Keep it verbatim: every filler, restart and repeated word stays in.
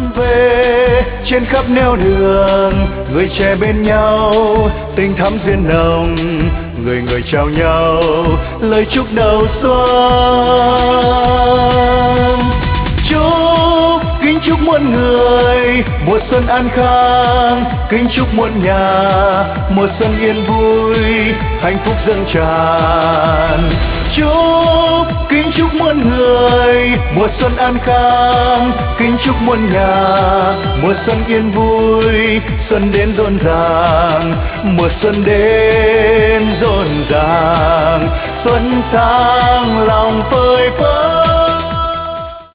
về trên khắp nẻo đường, người trẻ bên nhau tình thắm duyên nồng, người người chào nhau lời chúc đầu xuân. Chúc kính chúc muôn người mùa xuân an khang, kính chúc muôn nhà mùa xuân yên vui, hạnh phúc dâng tràn. Chúc kính chúc muôn người mùa xuân an khang, kính chúc muôn nhà mùa xuân yên vui, xuân đến rộn ràng, mùa xuân đến rộn ràng, xuân sang lòng phơi phới.